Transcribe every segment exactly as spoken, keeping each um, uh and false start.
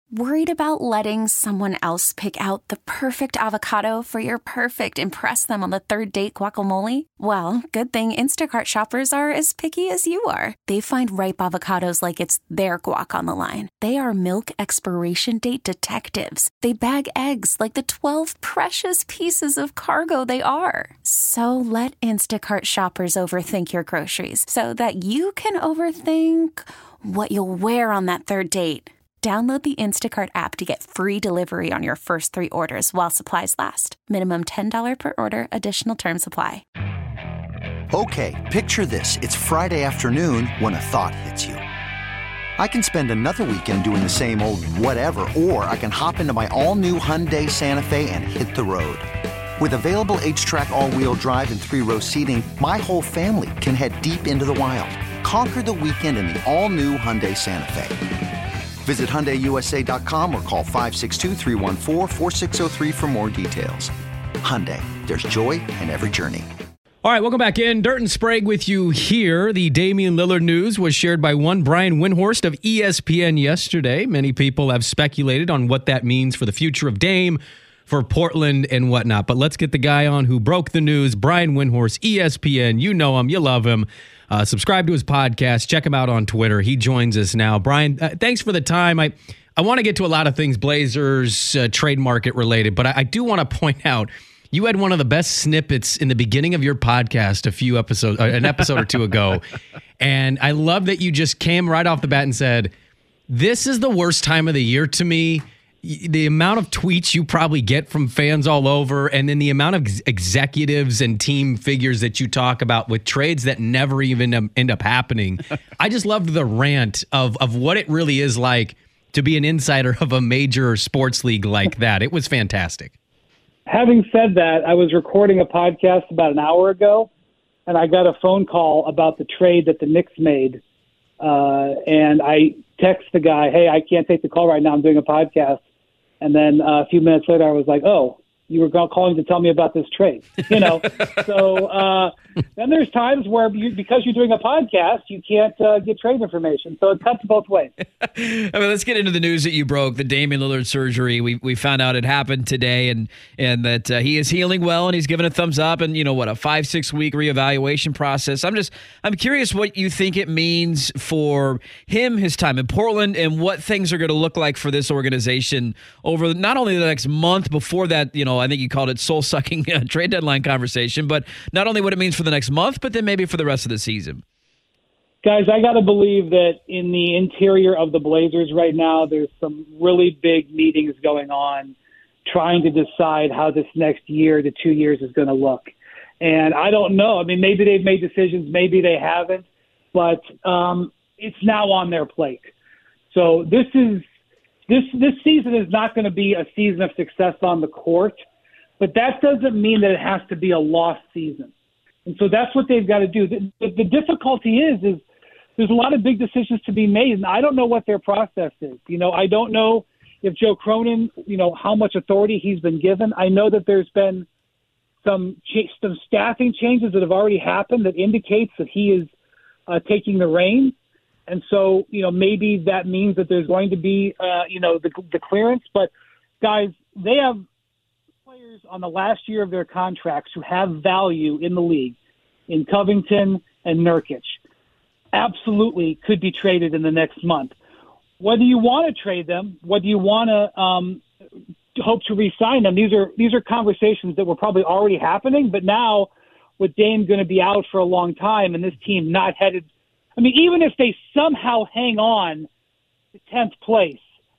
Worried about letting someone else pick out the perfect avocado for your perfect impress them on the third date guacamole? Well, good thing Instacart shoppers are as picky as you are. They find ripe avocados like it's their guac on the line. They are milk expiration date detectives. They bag eggs like the twelve precious pieces of cargo they are. So let Instacart shoppers overthink your groceries so that you can overthink what you'll wear on that third date. Download the Instacart app to get free delivery on your first three orders while supplies last. Minimum ten dollars per order. Additional terms apply. Okay, picture this. It's Friday afternoon when a thought hits you. I can spend another weekend doing the same old whatever, or I can hop into my all-new Hyundai Santa Fe and hit the road. With available H-Track all-wheel drive and three-row seating, my whole family can head deep into the wild. Conquer the weekend in the all-new Hyundai Santa Fe. Visit Hyundai U S A dot com or call five six two, three one four, four six zero three for more details. Hyundai, there's joy in every journey. All right, welcome back in. Dirt and Sprague with you here. The Damian Lillard news was shared by one Brian Windhorst of E S P N yesterday. Many people have speculated on what that means for the future of Dame, for Portland and whatnot. But let's get the guy on who broke the news, Brian Windhorst, E S P N. You know him. You love him. Uh, subscribe to his podcast. Check him out on Twitter. He joins us now. Brian, uh, thanks for the time. I, I want to get to a lot of things Blazers uh, trade market related, but I, I do want to point out you had one of the best snippets in the beginning of your podcast a few episodes, uh, an episode or two ago. And I love that you just came right off the bat and said, this is the worst time of the year to me. The amount of tweets you probably get from fans all over, and then the amount of ex- executives and team figures that you talk about with trades that never even um, end up happening. I just loved the rant of of what it really is like to be an insider of a major sports league like that. It was fantastic. Having said that, I was recording a podcast about an hour ago, and I got a phone call about the trade that the Knicks made. Uh, and I text the guy, hey, I can't take the call right now. I'm doing a podcast. And then uh, a few minutes later, I was like, oh, you were calling to tell me about this trade, you know? so uh, then there's times where you, because you're doing a podcast, you can't uh, get trade information. So it cuts both ways. I mean, let's get into the news that you broke, the Damian Lillard surgery. We we found out it happened today, and and that uh, he is healing well, and he's given a thumbs up, and, you know, what, a five, six week reevaluation process. I'm just, I'm curious what you think it means for him, his time in Portland, and what things are going to look like for this organization over not only the next month before that, you know, I think you called it soul-sucking uh, trade deadline conversation, but not only what it means for the next month, but then maybe for the rest of the season. Guys, I got to believe that in the interior of the Blazers right now, there's some really big meetings going on trying to decide how this next year to two years is going to look. And I don't know. I mean, maybe they've made decisions, maybe they haven't, but um, it's now on their plate. So this is this this season is not going to be a season of success on the court, but that doesn't mean that it has to be a lost season. And so that's what they've got to do. The, the, the difficulty is, is there's a lot of big decisions to be made, and I don't know what their process is. You know, I don't know if Joe Cronin, you know, how much authority he's been given. I know that there's been some ch- some staffing changes that have already happened that indicates that he is uh, taking the reins. And so, you know, maybe that means that there's going to be, uh, you know, the, the clearance. But, guys, they have players on the last year of their contracts who have value in the league, in Covington and Nurkic. Absolutely could be traded in the next month. Whether you want to trade them, whether you want to um, hope to re-sign them, these are these are conversations that were probably already happening. But now, with Dame going to be out for a long time and this team not headed – I mean, even if they somehow hang on to tenth place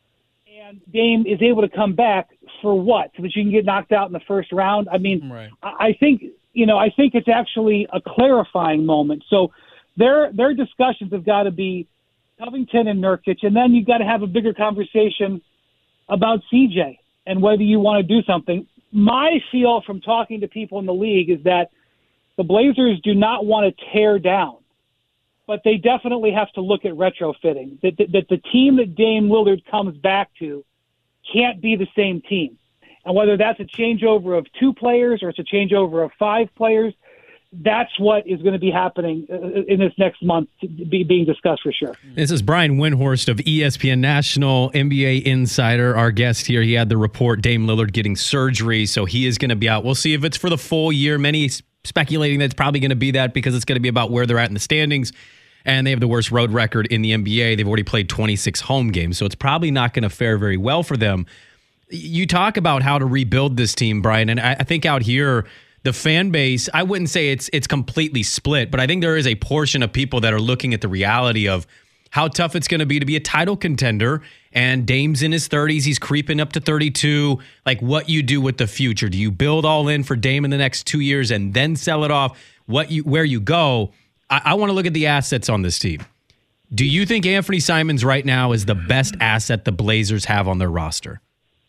and Dame is able to come back for what? So that you can get knocked out in the first round? I mean, right. I think, you know, I think it's actually a clarifying moment. So their their discussions have got to be Covington and Nurkic, and then you've got to have a bigger conversation about C J and whether you want to do something. My feel from talking to people in the league is that the Blazers do not want to tear down, but they definitely have to look at retrofitting. That, that, that the team that Dame Lillard comes back to can't be the same team. And whether that's a changeover of two players or it's a changeover of five players, that's what is going to be happening in this next month, to be being discussed for sure. This is Brian Windhorst of E S P N National N B A Insider, our guest here. He had the report, Dame Lillard getting surgery, so he is going to be out. We'll see if it's for the full year. Many speculating that it's probably going to be that because it's going to be about where they're at in the standings, and they have the worst road record in the N B A. They've already played twenty-six home games, so it's probably not going to fare very well for them. You talk about how to rebuild this team, Brian, and I, I think out here, the fan base, I wouldn't say it's it's completely split, but I think there is a portion of people that are looking at the reality of how tough it's going to be to be a title contender. And Dame's in his thirties. He's creeping up to thirty-two. Like, what you do with the future. Do you build all in for Dame in the next two years and then sell it off? What you Where you go? I, I want to look at the assets on this team. Do you think Anthony Simons right now is the best asset the Blazers have on their roster?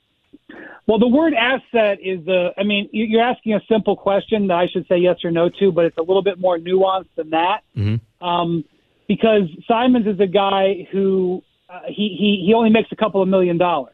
Well, the word asset is the, I mean, you're asking a simple question that I should say yes or no to, but it's a little bit more nuanced than that. Mm-hmm. Um, because Simons is a guy who, uh, he, he, he only makes a couple of million dollars.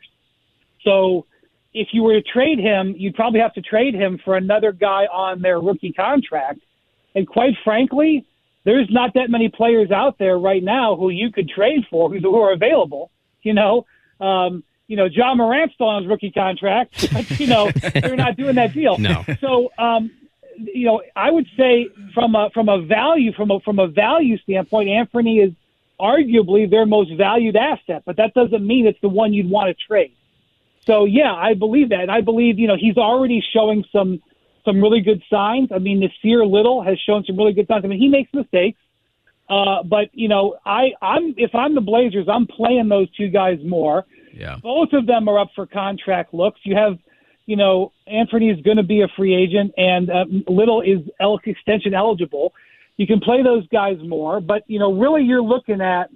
So if you were to trade him, you'd probably have to trade him for another guy on their rookie contract. And quite frankly, there's not that many players out there right now who you could trade for, who, who are available, you know, um, You know, John Morant's still on his rookie contract. But, you know, they're not doing that deal. No. So, um, you know, I would say from a from a value from a from a value standpoint, Anthony is arguably their most valued asset. But that doesn't mean it's the one you'd want to trade. So, yeah, I believe that. And I believe, you know, he's already showing some some really good signs. I mean, Nasir Little has shown some really good signs. I mean, he makes mistakes. Uh, but, you know, I, I'm if I'm the Blazers, I'm playing those two guys more. Yeah. Both of them are up for contract looks. You have, you know, Anthony is going to be a free agent, and uh, Little is el- extension eligible. You can play those guys more, but, you know, really you're looking at,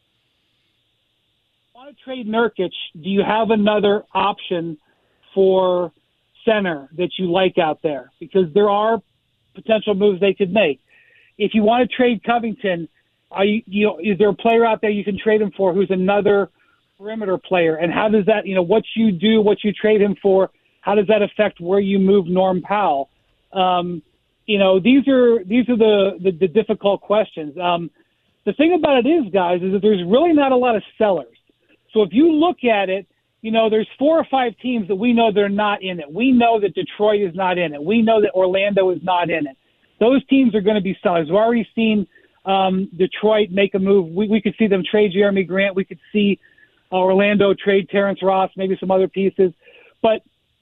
want to trade Nurkic, do you have another option for center that you like out there? Because there are potential moves they could make. If you want to trade Covington, are you, you know, is there a player out there you can trade him for who's another perimeter player? And how does that, you know, what you do, what you trade him for, how does that affect where you move Norm Powell? Um, you know, these are these are the, the, the difficult questions. Um, the thing about it is, guys, is that there's really not a lot of sellers. So if you look at it, you know, there's four or five teams that we know they're not in it. We know that Detroit is not in it. We know that Orlando is not in it. Those teams are going to be sellers. We've already seen um, Detroit make a move. We, we could see them trade Jeremy Grant. We could see Orlando trade Terrence Ross, maybe some other pieces. But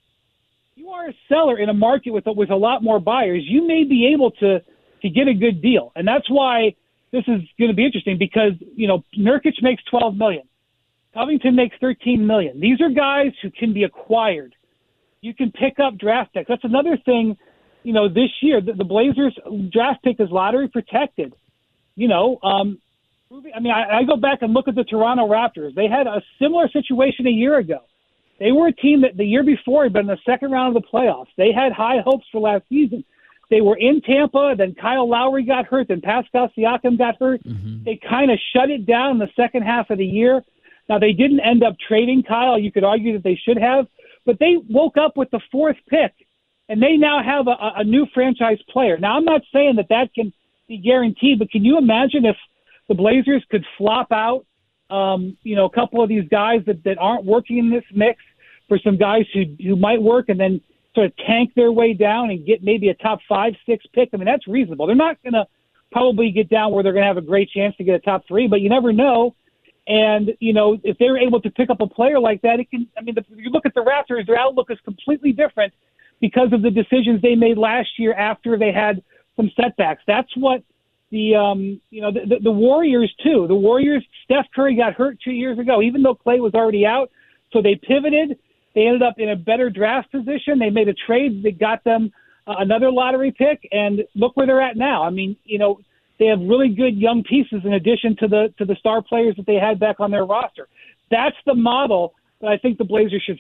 you are a seller in a market with with a lot more buyers. You may be able to to get a good deal, and that's why this is going to be interesting. Because you know Nurkic makes twelve million, Covington makes thirteen million. These are guys who can be acquired. You can pick up draft picks. That's another thing. You know, this year the, the Blazers draft pick is lottery protected. You know. Um, I mean, I, I go back and look at the Toronto Raptors. They had a similar situation a year ago. They were a team that the year before had been in the second round of the playoffs. They had high hopes for last season. They were in Tampa, then Kyle Lowry got hurt, then Pascal Siakam got hurt. Mm-hmm. They kind of shut it down in the second half of the year. Now, they didn't end up trading Kyle. You could argue that they should have. But they woke up with the fourth pick, and they now have a, a new franchise player. Now, I'm not saying that that can be guaranteed, but can you imagine if the Blazers could flop out, um, you know, a couple of these guys that, that aren't working in this mix for some guys who, who might work and then sort of tank their way down and get maybe a top five, six pick? I mean, that's reasonable. They're not going to probably get down where they're going to have a great chance to get a top three, but you never know. And, you know, if they're able to pick up a player like that, it can, I mean, if you look at the Raptors, their outlook is completely different because of the decisions they made last year after they had some setbacks. That's what, The um you know the, the the Warriors too. The Warriors, Steph Curry got hurt two years ago, even though Klay was already out. So they pivoted. They ended up in a better draft position. They made a trade that got them uh, another lottery pick, and look where they're at now. I mean, you know, they have really good young pieces in addition to the to the star players that they had back on their roster. That's the model that I think the Blazers should follow.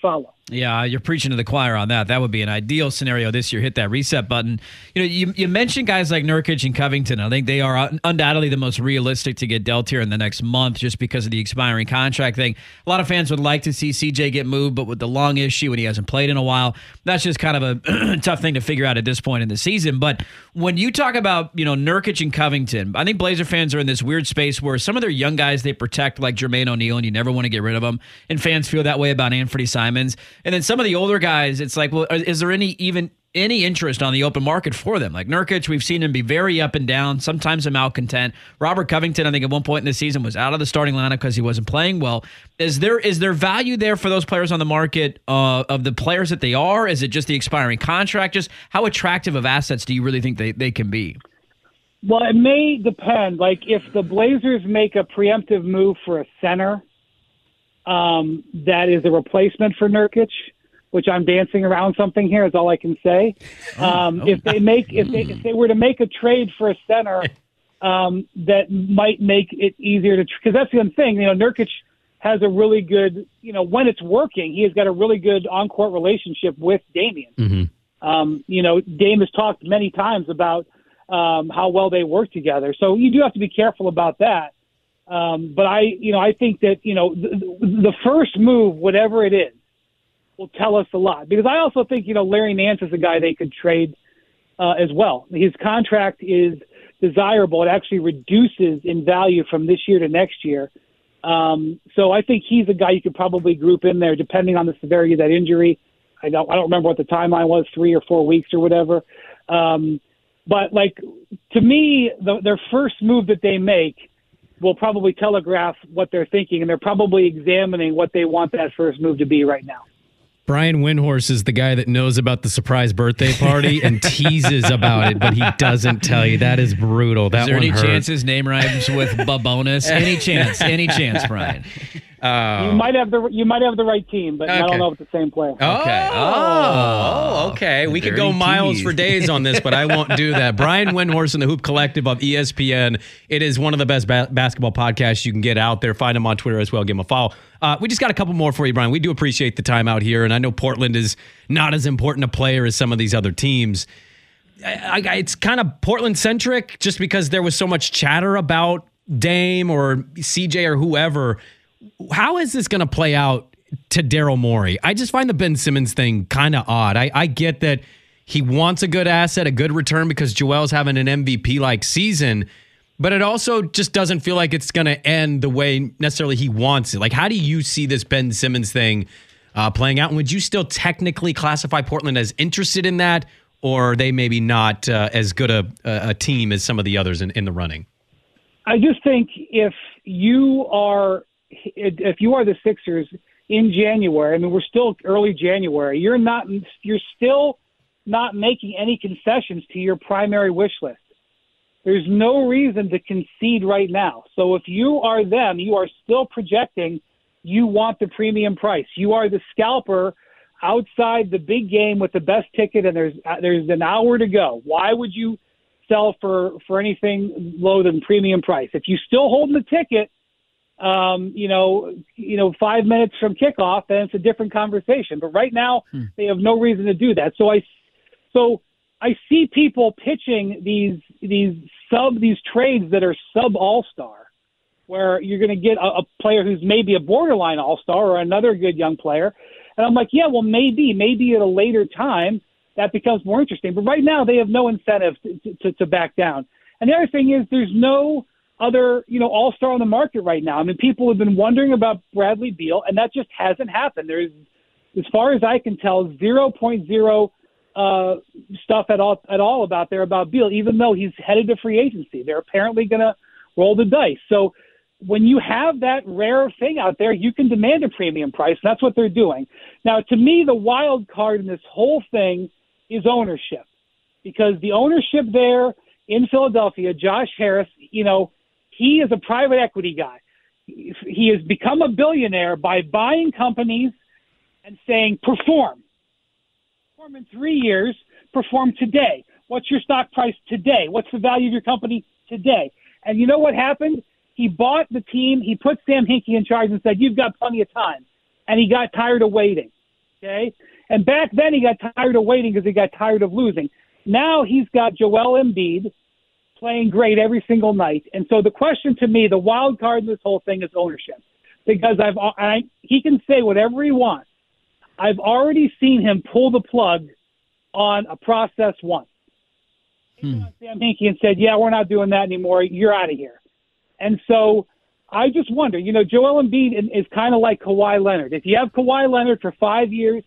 Yeah, you're preaching to the choir on that. That would be an ideal scenario this year. Hit that reset button. You know, you, you mentioned guys like Nurkic and Covington. I think they are undoubtedly the most realistic to get dealt here in the next month just because of the expiring contract thing. A lot of fans would like to see C J get moved, but with the long issue and he hasn't played in a while, that's just kind of a tough thing to figure out at this point in the season. But when you talk about, you know, Nurkic and Covington, I think Blazer fans are in this weird space where some of their young guys they protect, like Jermaine O'Neal, and you never want to get rid of them. And fans feel that way about Anthony Simons. And then some of the older guys, it's like, well, is there any even any interest on the open market for them? Like Nurkic, we've seen him be very up and down, sometimes a malcontent. Robert Covington, I think at one point in the season was out of the starting lineup because he wasn't playing well. Is there is there value there for those players on the market uh, of the players that they are? Is it just the expiring contract? Just how attractive of assets do you really think they, they can be? Well, it may depend. Like if the Blazers make a preemptive move for a center um, that is a replacement for Nurkic, which I'm dancing around something here is all I can say. Um, oh, if they make, if they, if they were to make a trade for a center um, that might make it easier to, because that's the other thing, you know, Nurkic has a really good, you know, when it's working, he has got a really good on-court relationship with Damian. Mm-hmm. Um, you know, Dame has talked many times about um, how well they work together. So you do have to be careful about that. Um, but I, you know, I think that, you know, the, the first move, whatever it is, will tell us a lot. Because I also think, you know, Larry Nance is a guy they could trade uh, as well. His contract is desirable. It actually reduces in value from this year to next year. Um, so I think he's a guy you could probably group in there depending on the severity of that injury. I don't, I don't remember what the timeline was, three or four weeks or whatever. Um, but, like, to me, the, their first move that they make will probably telegraph what they're thinking, and they're probably examining what they want that first move to be right now. Brian Windhorst is the guy that knows about the surprise birthday party and teases about it, but he doesn't tell you. That is brutal. That is there one any hurt. chance his name rhymes with Babonus? Any chance? Any chance, Brian? Uh, you might have the you might have the right team, but okay. I don't know if it's the same player. Okay. Oh, oh okay. We could go miles tease. for days on this, but I won't do that. Brian Windhorst and the Hoop Collective of E S P N. It is one of the best ba- basketball podcasts you can get out there. Find him on Twitter as well. Give him a follow. Uh, we just got a couple more for you, Brian. We do appreciate the time out here, and I know Portland is not as important a player as some of these other teams. I, I, it's kind of Portland-centric just because there was so much chatter about Dame or C J or whoever. How is this going to play out to Daryl Morey? I just find the Ben Simmons thing kind of odd. I, I get that he wants a good asset, a good return because Joel's having an M V P-like season, but it also just doesn't feel like it's going to end the way necessarily he wants it. Like, how do you see this Ben Simmons thing uh, playing out? And would you still technically classify Portland as interested in that, or are they maybe not uh, as good a, a team as some of the others in, in the running? I just think if you are if you are the Sixers in January, I mean, we're still early January, you're not you're still not making any concessions to your primary wish list. There's no reason to concede right now. So if you are them, you are still projecting you want the premium price. You are the scalper outside the big game with the best ticket, and there's there's an hour to go. Why would you sell for, for anything lower than premium price? If you still holding the ticket, um, you know, you know, five minutes from kickoff, then it's a different conversation. But right now, hmm. they have no reason to do that. So I, so I see people pitching these these sub these trades that are sub All Star, where you're going to get a, a player who's maybe a borderline All Star or another good young player, and I'm like, yeah, well, maybe, maybe at a later time that becomes more interesting. But right now, they have no incentive to, to, to back down. And the other thing is, there's no other, you know, all-star on the market right now. I mean, people have been wondering about Bradley Beal, and that just hasn't happened. There's, as far as I can tell, zero point zero uh, stuff at all at all about there about Beal, even though he's headed to free agency. They're apparently going to roll the dice. So when you have that rare thing out there, you can demand a premium price. And that's what they're doing. Now, to me, the wild card in this whole thing is ownership, because the ownership there in Philadelphia, Josh Harris, you know, he is a private equity guy. He has become a billionaire by buying companies and saying, perform. Perform in three years, perform today. What's your stock price today? What's the value of your company today? And you know what happened? He bought the team. He put Sam Hinkie in charge and said, you've got plenty of time. And he got tired of waiting. Okay? And back then he got tired of waiting because he got tired of losing. Now he's got Joel Embiid playing great every single night. And so the question to me, the wild card in this whole thing is ownership. Because I've I, he can say whatever he wants. I've already seen him pull the plug on a process once. He went on Sam Hinkie and said, yeah, we're not doing that anymore. You're out of here. And so I just wonder, you know, Joel Embiid is kind of like Kawhi Leonard. If you have Kawhi Leonard for five years,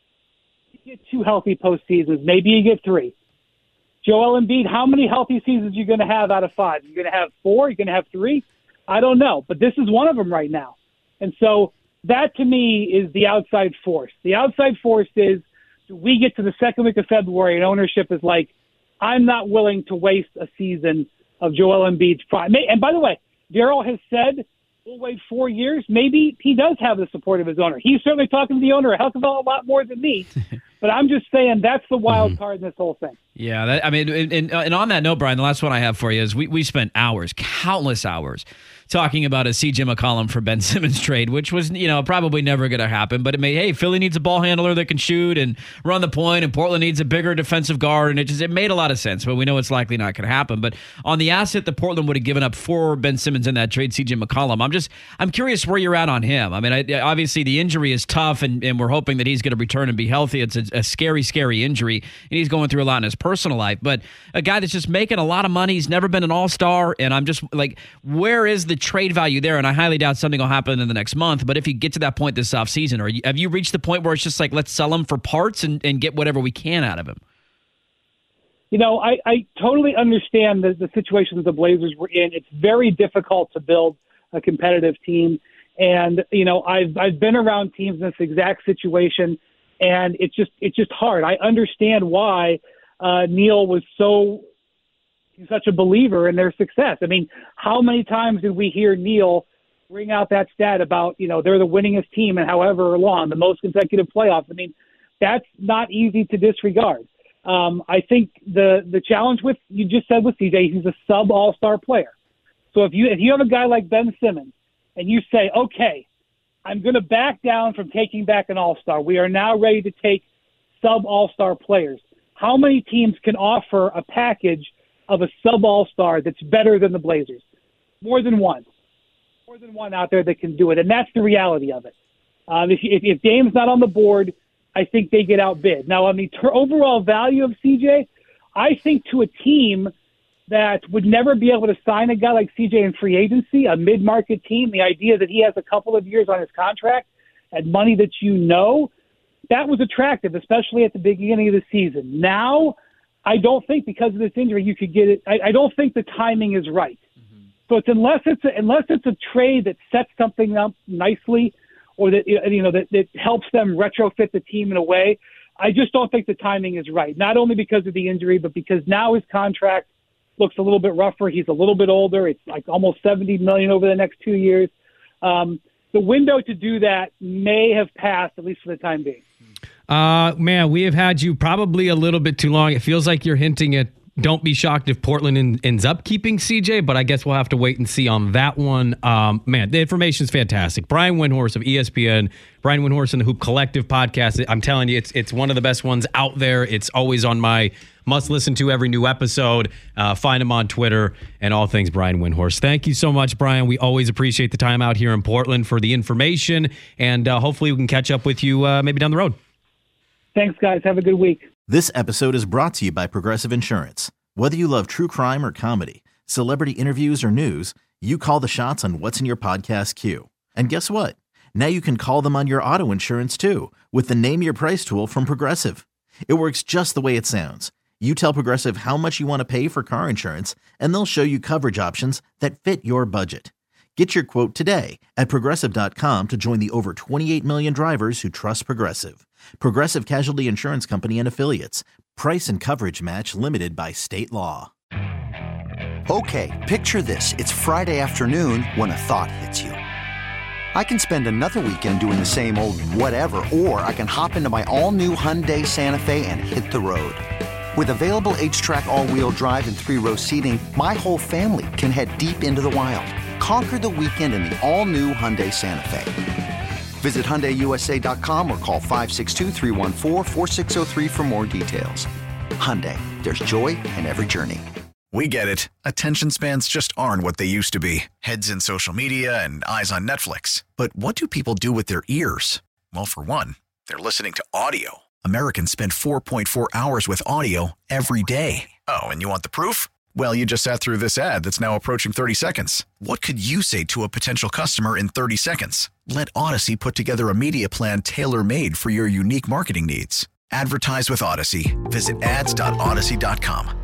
you get two healthy postseasons. Maybe you get three. Joel Embiid, how many healthy seasons are you going to have out of five? You're going to have four? You're going to have three? I don't know. But this is one of them right now. And so that, to me, is the outside force. The outside force is we get to the second week of February and ownership is like, I'm not willing to waste a season of Joel Embiid's prime. And by the way, Daryl has said we'll wait four years. Maybe he does have the support of his owner. He's certainly talking to the owner a heck of a lot more than me. But I'm just saying that's the wild card in this whole thing. Yeah, that, I mean, and, and on that note, Brian, the last one I have for you is we, we spent hours, countless hours, talking about a C J McCollum for Ben Simmons trade, which was, you know, probably never going to happen. But it made, hey, Philly needs a ball handler that can shoot and run the point, and Portland needs a bigger defensive guard. And it just it made a lot of sense, but we know it's likely not going to happen. But on the asset that Portland would have given up for Ben Simmons in that trade, C J McCollum, I'm just I'm curious where you're at on him. I mean, I, obviously the injury is tough, and, and we're hoping that he's going to return and be healthy. It's a, a scary, scary injury, and he's going through a lot in his personal life. But a guy that's just making a lot of money, he's never been an all-star, and I'm just like, where is the trade value there? And I highly doubt something will happen in the next month. But if you get to that point this offseason, or you, have you reached the point where it's just like, let's sell him for parts and, and get whatever we can out of him? You know, I, I totally understand the, the situation that the Blazers were in. It's very difficult to build a competitive team. And, you know, I've I've been around teams in this exact situation, and it's just it's just hard. I understand why uh, Neil was so such a believer in their success. I mean, how many times did we hear Neil bring out that stat about, you know, they're the winningest team in however long, the most consecutive playoffs? I mean, that's not easy to disregard. Um, I think the the challenge with, you just said with C J, he's a sub all-star player. So if you if you have a guy like Ben Simmons and you say, okay, I'm going to back down from taking back an all-star. We are now ready to take sub all-star players. How many teams can offer a package of a sub all-star that's better than the Blazers? More than one. More than one out there that can do it, and that's the reality of it. Um, if, if, if Dame's not on the board, I think they get outbid. Now, on the ter- overall value of C J, I think to a team that would never be able to sign a guy like C J in free agency, a mid-market team, the idea that he has a couple of years on his contract at money that you know, that was attractive, especially at the beginning of the season. Now, I don't think because of this injury you could get it. I, I don't think the timing is right. Mm-hmm. So it's unless it's a, unless it's a trade that sets something up nicely, or that you know that, that helps them retrofit the team in a way. I just don't think the timing is right. Not only because of the injury, but because now his contract looks a little bit rougher. He's a little bit older. It's like almost seventy million dollars over the next two years. Um, the window to do that may have passed, at least for the time being. Uh, man, we have had you probably a little bit too long. It feels like you're hinting at don't be shocked if Portland in, ends up keeping C J, but I guess we'll have to wait and see on that one. Um, man, the information is fantastic. Brian Windhorst of E S P N, Brian Windhorst and the Hoop Collective podcast. I'm telling you, it's it's one of the best ones out there. It's always on my must listen to every new episode. Uh, find him on Twitter and all things Brian Windhorst. Thank you so much, Brian. We always appreciate the time out here in Portland for the information, and uh, hopefully we can catch up with you uh, maybe down the road. Thanks, guys. Have a good week. This episode is brought to you by Progressive Insurance. Whether you love true crime or comedy, celebrity interviews or news, you call the shots on what's in your podcast queue. And guess what? Now you can call them on your auto insurance too with the Name Your Price tool from Progressive. It works just the way it sounds. You tell Progressive how much you want to pay for car insurance, and they'll show you coverage options that fit your budget. Get your quote today at Progressive dot com to join the over twenty-eight million drivers who trust Progressive. Progressive Casualty Insurance Company and Affiliates. Price and coverage match limited by state law. Okay, picture this. It's Friday afternoon when a thought hits you. I can spend another weekend doing the same old whatever, or I can hop into my all-new Hyundai Santa Fe and hit the road. With available H-Track all-wheel drive and three-row seating, my whole family can head deep into the wild. Conquer the weekend in the all-new Hyundai Santa Fe. Visit Hyundai U S A dot com or call five six two, three one four, four six zero three for more details. Hyundai, there's joy in every journey. We get it. Attention spans just aren't what they used to be. Heads in social media and eyes on Netflix. But what do people do with their ears? Well, for one, they're listening to audio. Americans spend four point four hours with audio every day. Oh, and you want the proof? Well, you just sat through this ad that's now approaching thirty seconds. What could you say to a potential customer in thirty seconds? Let Odyssey put together a media plan tailor-made for your unique marketing needs. Advertise with Odyssey. Visit ads dot odyssey dot com.